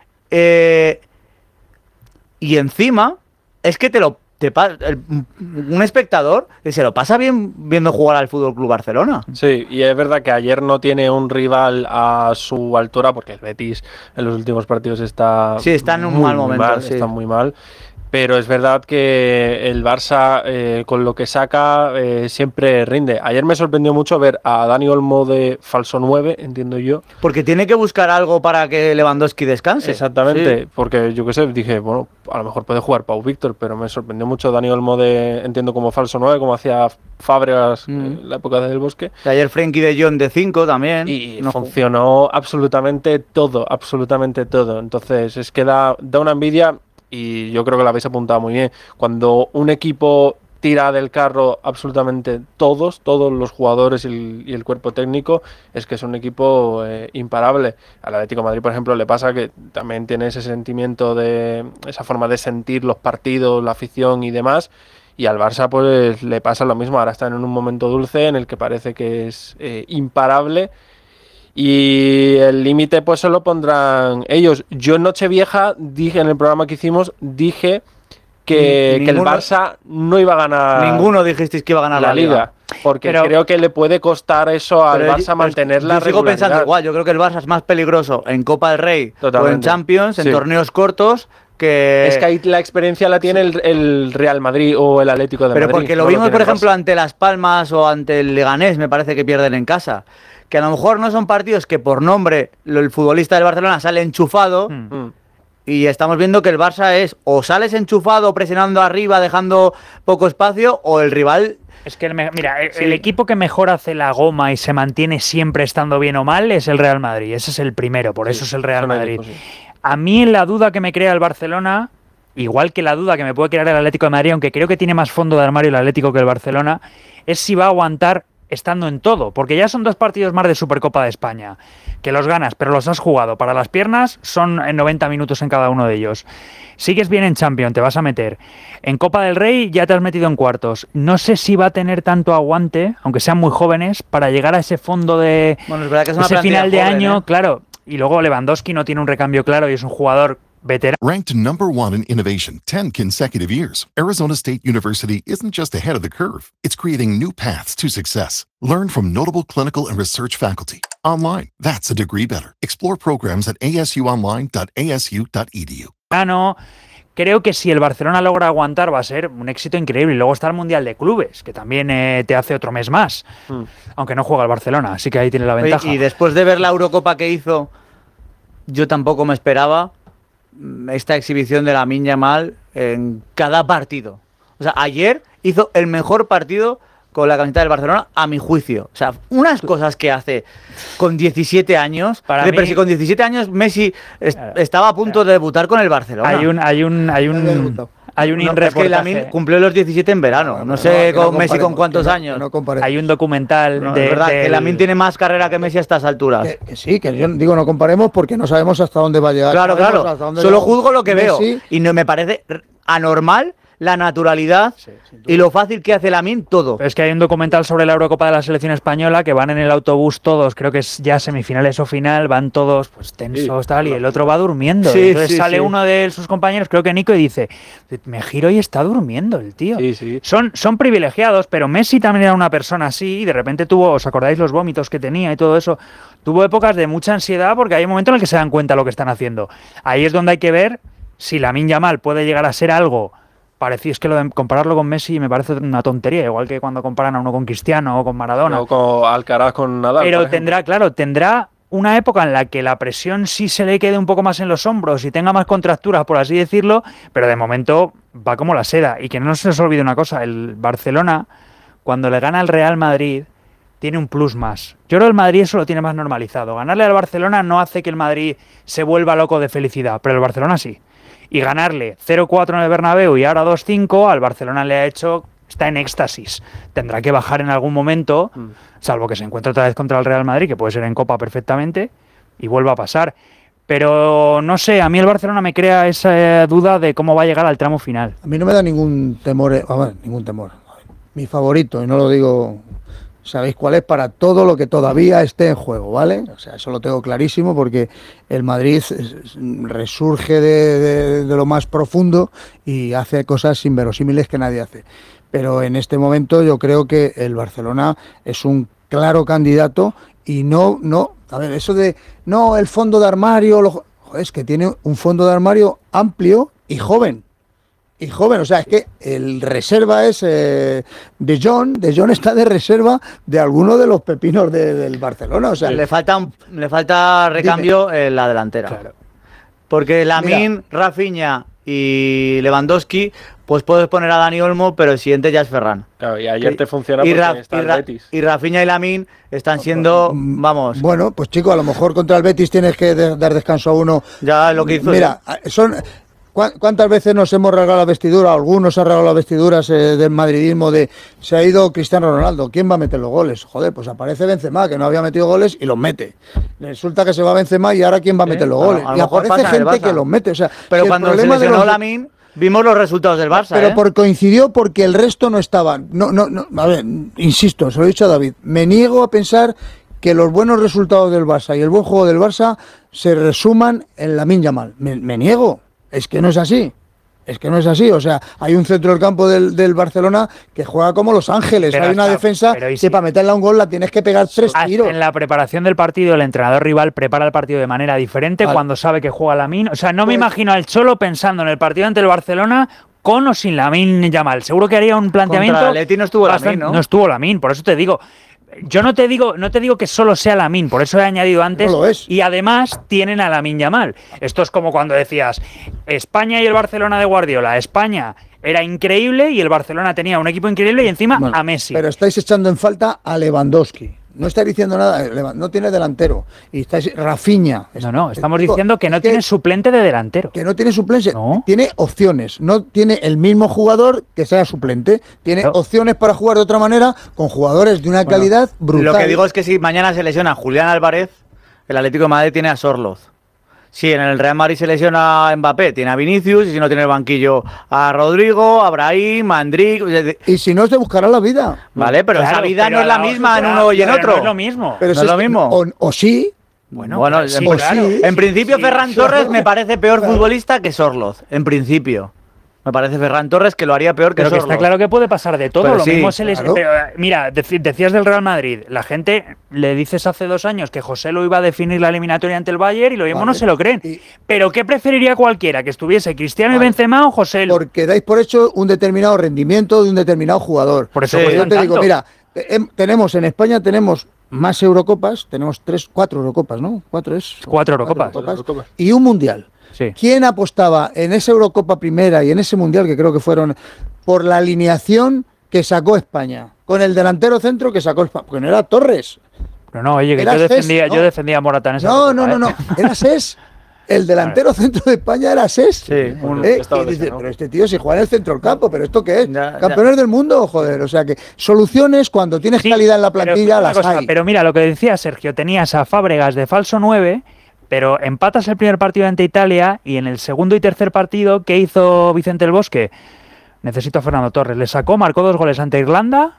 y encima, es que un espectador se lo pasa bien viendo jugar al Fútbol Club Barcelona. Sí, y es verdad que ayer no tiene un rival a su altura, porque el Betis en los últimos partidos está en un mal momento, está muy mal. Pero es verdad que el Barça, con lo que saca, siempre rinde. Ayer me sorprendió mucho ver a Dani Olmo de falso 9, entiendo yo. Porque tiene que buscar algo para que Lewandowski descanse. Exactamente, porque yo qué sé, dije, bueno, a lo mejor puede jugar Pau Víctor, pero me sorprendió mucho Dani Olmo entiendo, como falso 9, como hacía Fábregas en la época del Bosque. Y ayer Frenkie de Jong de 5 también. Y funcionó absolutamente todo. Entonces, es que da una envidia. Y yo creo que lo habéis apuntado muy bien. Cuando un equipo tira del carro absolutamente todos los jugadores y el cuerpo técnico, es que es un equipo imparable. Al Atlético de Madrid, por ejemplo, le pasa que también tiene ese sentimiento, esa forma de sentir los partidos, la afición y demás. Y al Barça pues le pasa lo mismo. Ahora están en un momento dulce en el que parece que es imparable. Y el límite pues se lo pondrán ellos. Yo en Nochevieja dije, en el programa que hicimos, que el Barça no iba a ganar. Ninguno dijisteis que iba a ganar la Liga. Porque creo que le puede costar eso al Barça mantener la regularidad. Yo sigo pensando igual, yo creo que el Barça es más peligroso en Copa del Rey o en Champions, en torneos cortos, que... Es que ahí la experiencia la tiene el Real Madrid o el Atlético de Madrid. Pero porque lo vimos, por ejemplo, ante Las Palmas o ante el Leganés, me parece que pierden en casa. Que a lo mejor no son partidos que por nombre el futbolista del Barcelona sale enchufado y estamos viendo que el Barça es o sales enchufado presionando arriba, dejando poco espacio, o el rival... Es que, el equipo que mejor hace la goma y se mantiene siempre estando bien o mal es el Real Madrid. Ese es el primero, por eso es el Real Madrid. A mí la duda que me crea el Barcelona, igual que la duda que me puede crear el Atlético de Madrid, aunque creo que tiene más fondo de armario el Atlético que el Barcelona, es si va a aguantar estando en todo, porque ya son 2 partidos más de Supercopa de España, que los ganas, pero los has jugado. Para las piernas son en 90 minutos en cada uno de ellos. Sigues bien en Champions, te vas a meter. En Copa del Rey ya te has metido en cuartos. No sé si va a tener tanto aguante, aunque sean muy jóvenes, para llegar a ese fondo de Bueno, es verdad que es una ese plantilla final de joven, año, claro. Y luego Lewandowski no tiene un recambio claro y es un jugador veterano. Ranked number 1 in innovation 10 consecutive years, Arizona State University isn't just ahead of the curve. It's creating new paths to success. Learn from notable clinical and research faculty. Online, that's a degree better. Explore programs at asuonline.asu.edu. Creo que si el Barcelona logra aguantar va a ser un éxito increíble. Y luego está el Mundial de Clubes, que también te hace otro mes más. Aunque no juega el Barcelona, así que ahí tiene la ventaja. Y después de ver la Eurocopa que hizo, yo tampoco me esperaba esta exhibición de Lamine Yamal en cada partido. O sea, ayer hizo el mejor partido con la camiseta del Barcelona, a mi juicio. O sea, unas cosas que hace con 17 años. Pero si con 17 años Messi estaba a punto de debutar con el Barcelona. Hay un es que Lamine cumplió los 17 en verano. No sé con Messi con cuántos años. Hay un documental es verdad que Lamine tiene más carrera que Messi a estas alturas. Sí, que yo digo no comparemos porque no sabemos hasta dónde va a llegar. Claro. Solo juzgo lo que veo. Y no me parece anormal la naturalidad y lo fácil que hace Lamine todo. Pero es que hay un documental sobre la Eurocopa de la selección española que van en el autobús todos, creo que es ya semifinales o final, van todos pues tensos tal y el otro va durmiendo. Entonces sale uno de sus compañeros, creo que Nico, y dice, me giro y está durmiendo el tío. Son privilegiados, pero Messi también era una persona así y de repente tuvo, ¿os acordáis los vómitos que tenía y todo eso? Tuvo épocas de mucha ansiedad porque hay un momento en el que se dan cuenta de lo que están haciendo. Ahí es donde hay que ver si Lamine Yamal puede llegar a ser algo parecido. Es que lo de compararlo con Messi me parece una tontería, igual que cuando comparan a uno con Cristiano o con Maradona. O con Alcaraz con Nadal. Pero tendrá una época en la que la presión sí se le quede un poco más en los hombros y tenga más contracturas, por así decirlo, pero de momento va como la seda. Y que no se os olvide una cosa, el Barcelona, cuando le gana al Real Madrid, tiene un plus más. Yo creo que el Madrid eso lo tiene más normalizado. Ganarle al Barcelona no hace que el Madrid se vuelva loco de felicidad, pero el Barcelona sí. Y ganarle 0-4 en el Bernabéu y ahora 2-5 al Barcelona le ha hecho, está en éxtasis. Tendrá que bajar en algún momento, salvo que se encuentre otra vez contra el Real Madrid, que puede ser en Copa perfectamente, y vuelva a pasar. Pero no sé, a mí el Barcelona me crea esa duda de cómo va a llegar al tramo final. A mí no me da ningún temor, ningún temor. Mi favorito, y no lo digo, sabéis cuál es, para todo lo que todavía esté en juego, ¿vale? O sea, eso lo tengo clarísimo porque el Madrid resurge de lo más profundo y hace cosas inverosímiles que nadie hace. Pero en este momento yo creo que el Barcelona es un claro candidato y eso de, el fondo de armario, es que tiene un fondo de armario amplio y joven. O sea, es que el reserva es De Jong está de reserva de alguno de los pepinos del Barcelona. O sea, le falta recambio en la delantera. Claro. Porque Lamine, Rafinha y Lewandowski, pues puedes poner a Dani Olmo, pero el siguiente ya es Ferran. Claro, y ayer te funciona porque está el Betis. Y Rafinha y Lamine están siendo, vamos... Bueno, pues chico, a lo mejor contra el Betis tienes que dar descanso a uno. Ya lo que hizo... Mira, ¿cuántas veces nos hemos regalado la vestidura? Algunos han regalado las vestiduras del madridismo de se ha ido Cristiano Ronaldo, ¿quién va a meter los goles? Joder, pues aparece Benzema, que no había metido goles y los mete. Resulta que se va Benzema y ahora ¿quién va a meter los goles? Y aparece gente que los mete. O sea, pero cuando se lesionó Lamine, vimos los resultados del Barça. Pero coincidió porque el resto no estaban. No, a ver, insisto, se lo he dicho a David, me niego a pensar que los buenos resultados del Barça y el buen juego del Barça se resuman en Lamine Yamal. Me niego. Es que no es así. Es que no es así, o sea, hay un centro del campo del Barcelona que juega como Los Ángeles, Pero hay una hasta- defensa pero ¿y que si- para meterle a un gol la tienes que pegar 3 tiros. En la preparación del partido, el entrenador rival prepara el partido de manera diferente Vale. cuando sabe que juega Lamine. O sea, no me Pues- imagino al Cholo pensando en el partido ante el Barcelona con o sin Lamine Yamal. Seguro que haría un planteamiento. Contra el Atleti no estuvo bastante- Lamine, ¿no? No estuvo Lamine, por eso te digo. Yo no te digo que solo sea Lamine, por eso he añadido antes. No lo es. Y además tienen a Lamine Yamal. Esto es como cuando decías España y el Barcelona de Guardiola. España era increíble y el Barcelona tenía un equipo increíble y encima Bueno, a Messi. Pero estáis echando en falta a Lewandowski. No estáis diciendo nada, no tiene delantero. Y estáis Rafinha. No, estamos Digo, diciendo que no es tiene suplente de delantero. Que no tiene suplente, No. tiene opciones. No tiene el mismo jugador que sea suplente. Tiene Claro. opciones para jugar de otra manera con jugadores de una calidad brutal. Lo que digo es que si mañana se lesiona Julián Álvarez, el Atlético de Madrid tiene a Sorloz. Si en el Real Madrid se lesiona a Mbappé, tiene a Vinicius, y si no tiene el banquillo a Rodrigo, a Brahim, a Endrick. Y si no, se buscará la vida. Vale, pero Claro, esa vida pero no es la misma en uno y en pero otro. No es lo mismo. Pero ¿No si es lo que- mismo? O sí. Bueno, Bueno, sí, en, claro. en principio Sí, Ferran Torres me parece peor futbolista que Sorloz, en principio. Me parece Ferran Torres que lo haría peor que Pero que Sorloz. está claro que puede pasar de todo. Pero Lo sí, mismo se les. claro. Pero, mira, decías del Real Madrid. La gente le dices hace 2 años que José lo iba a definir la eliminatoria ante el Bayern y lo mismo Vale. no se lo creen. Y- Pero ¿qué preferiría cualquiera? ¿Que estuviese Cristiano y Vale. Benzema o José Lu? Porque dais por hecho un determinado rendimiento de un determinado jugador. Por eso Sí. Pues yo cuestan te digo, tanto. mira, tenemos en España más Eurocopas, tenemos 4 Eurocopas, ¿no? 4 es. 4 Eurocopas. Y un Mundial. Sí. ¿Quién apostaba en esa Eurocopa primera y en ese Mundial, que creo que fueron, por la alineación que sacó España? Con el delantero centro que sacó España. Porque no era Torres. Pero no, oye, que Era yo defendía, Cés, ¿no? yo defendía a Morata en esa No, época, no, no, ¿eh? no. Era Sés. El delantero centro de España era Sés. Sí, un estado Y dice, lesionado. pero este tío si juega en el centro del campo, ¿pero esto qué es? Ya, ya. Campeones del mundo, joder. O sea que soluciones cuando tienes Sí, calidad en la pero plantilla una las cosa, hay. Pero mira, lo que decía Sergio, tenías a Fábregas de falso 9, pero empatas el primer partido ante Italia y en el segundo y tercer partido, ¿qué hizo Vicente el Bosque? Necesito a Fernando Torres. Le sacó, marcó 2 goles ante Irlanda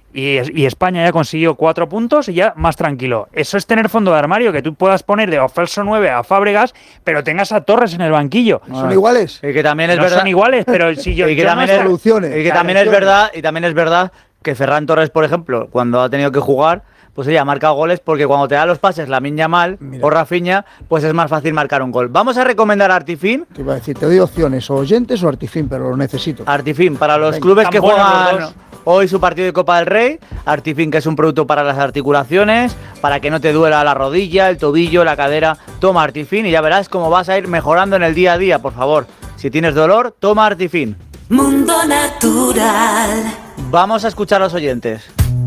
y España ya consiguió 4 puntos y ya más tranquilo. Eso es tener fondo de armario, que tú puedas poner de falso 9 a Fábregas, pero tengas a Torres en el banquillo. ¿Son iguales? Y que también es No verdad. son iguales, pero si yo... y que yo también no es, sé- soluciones. y que también es verdad, y también es verdad que Ferran Torres, por ejemplo, cuando ha tenido que jugar, pues ella marca goles porque cuando te da los pases Lamine Yamal Mira. o Rafinha, pues es más fácil marcar un gol. Vamos a recomendar a Artifin. Te iba a decir, te doy opciones, o oyentes o Artifin, pero lo necesito. Artifin, para los Venga, clubes tan que buenos los juegan dos. hoy su partido de Copa del Rey. Artifin, que es un producto para las articulaciones, para que no te duela la rodilla, el tobillo, la cadera. Toma Artifin y ya verás cómo vas a ir mejorando en el día a día, por favor. Si tienes dolor, toma Artifin. Mundo Natural. Vamos a escuchar a los oyentes.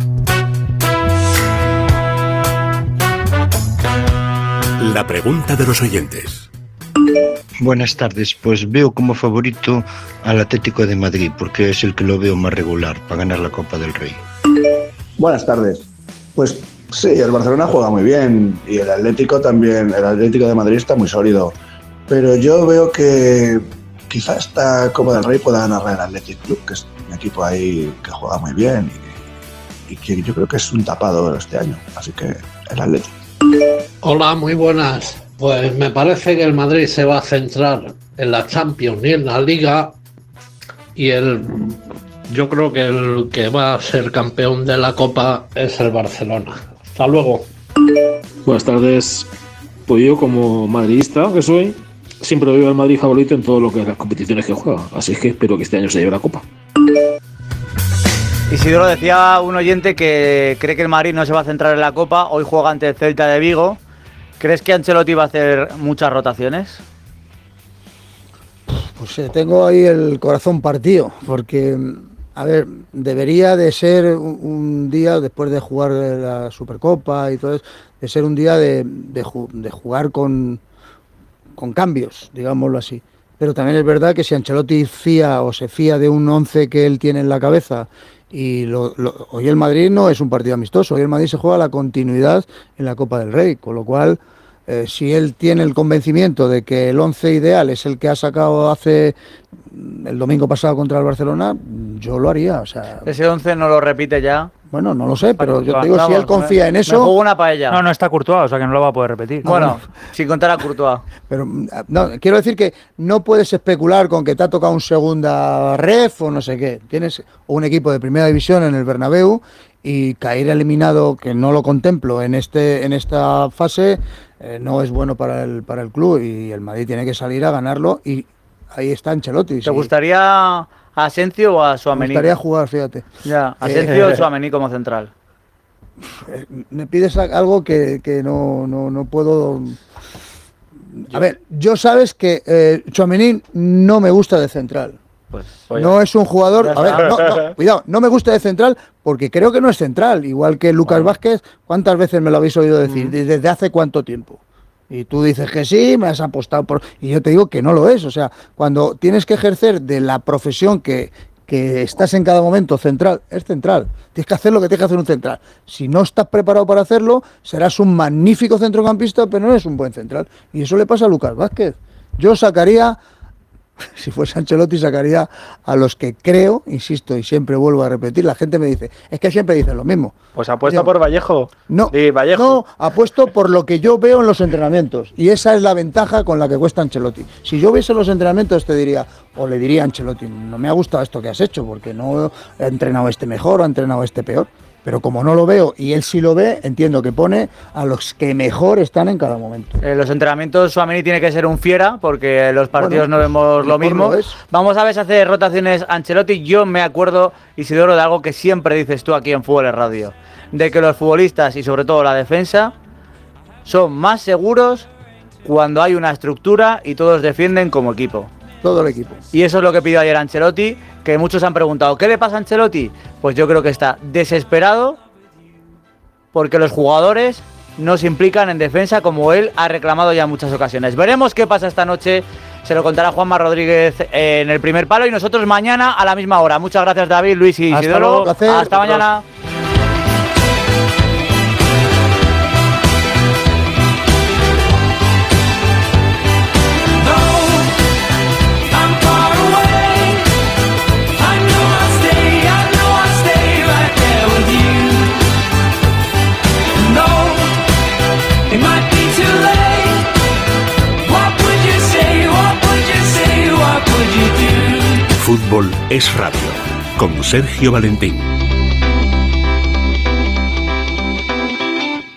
La pregunta de los oyentes. Buenas tardes, pues veo como favorito al Atlético de Madrid porque es el que lo veo más regular para ganar la Copa del Rey. Buenas tardes. Pues sí, el Barcelona juega muy bien y el Atlético también, el Atlético de Madrid está muy sólido. Pero yo veo que quizá esta Copa del Rey pueda ganar el Athletic Club, que es un equipo ahí que juega muy bien y que yo creo que es un tapado este año. Así que el Atlético. Hola, muy buenas. Pues me parece que el Madrid se va a centrar en la Champions y en la Liga y yo creo que el que va a ser campeón de la Copa es el Barcelona. Hasta luego. Buenas tardes. Pues yo como madridista que soy, siempre veo al Madrid favorito en todo lo que es las competiciones que juega. Así es que espero que este año se lleve la Copa. Isidro, decía un oyente que cree que el Madrid no se va a centrar en la Copa. Hoy juega ante el Celta de Vigo. ¿Crees que Ancelotti va a hacer muchas rotaciones? Pues tengo ahí el corazón partido, porque, a ver, debería de ser un día, después de jugar la Supercopa y todo eso, de ser un día de jugar con cambios, digámoslo así. Pero también es verdad que si Ancelotti se fía de un 11 que él tiene en la cabeza, y hoy el Madrid no es un partido amistoso, hoy el Madrid se juega la continuidad en la Copa del Rey, con lo cual, si él tiene el convencimiento de que el 11 ideal es el que ha sacado el domingo pasado contra el Barcelona, yo lo haría. O sea, Ese 11 no lo repite ya. Bueno, no lo sé, pero yo te digo, si él confía en eso... Me juego una paella. No está Courtois, o sea que no lo va a poder repetir. Bueno, sin contar a Courtois. Pero no, quiero decir que no puedes especular con que te ha tocado un segunda ref o no sé qué. Tienes un equipo de primera división en el Bernabéu y caer eliminado, que no lo contemplo en esta fase, no es bueno para el club, y el Madrid tiene que salir a ganarlo, y ahí está Ancelotti. ¿Te gustaría a Asensio o a Tchouaméni? Me gustaría jugar, fíjate. Ya, Asensio o Tchouaméni como central. Me pides algo que no puedo... A ver, yo sabes que Tchouaméni no me gusta de central. Pues, no es un jugador... A ver, cuidado, no me gusta de central porque creo que no es central. Igual que Lucas Vázquez, ¿cuántas veces me lo habéis oído decir? ¿Desde hace cuánto tiempo? Y tú dices que sí, me has apostado por... Y yo te digo que no lo es. O sea, cuando tienes que ejercer de la profesión que estás en cada momento central, es central. Tienes que hacer lo que tienes que hacer un central. Si no estás preparado para hacerlo, serás un magnífico centrocampista, pero no eres un buen central. Y eso le pasa a Lucas Vázquez. Yo sacaría... Si fuese Ancelotti, sacaría a los que creo, insisto, y siempre vuelvo a repetir, la gente me dice, es que siempre dicen lo mismo. Pues apuesta por Vallejo. No, Vallejo. No, apuesto por lo que yo veo en los entrenamientos, y esa es la ventaja con la que cuesta Ancelotti. Si yo viese los entrenamientos, te diría, o le diría a Ancelotti, no me ha gustado esto que has hecho, porque no ha entrenado este mejor o ha entrenado este peor. Pero como no lo veo y él sí lo ve, entiendo que pone a los que mejor están en cada momento. En los entrenamientos Tchouaméni tiene que ser un fiera, porque en los partidos no vemos lo mismo. Vamos a ver si hace rotaciones Ancelotti. Yo me acuerdo, Isidoro, de algo que siempre dices tú aquí en Fútbol Radio, de que los futbolistas y sobre todo la defensa son más seguros cuando hay una estructura y todos defienden como equipo. Todo el equipo. Y eso es lo que pidió ayer Ancelotti, que muchos han preguntado, ¿qué le pasa a Ancelotti? Pues yo creo que está desesperado porque los jugadores no se implican en defensa como él ha reclamado ya en muchas ocasiones. Veremos qué pasa esta noche, se lo contará Juanma Rodríguez en el primer palo y nosotros mañana a la misma hora. Muchas gracias David, Luis y Isidoro. Hasta mañana. Fútbol es radio, con Sergio Valentín.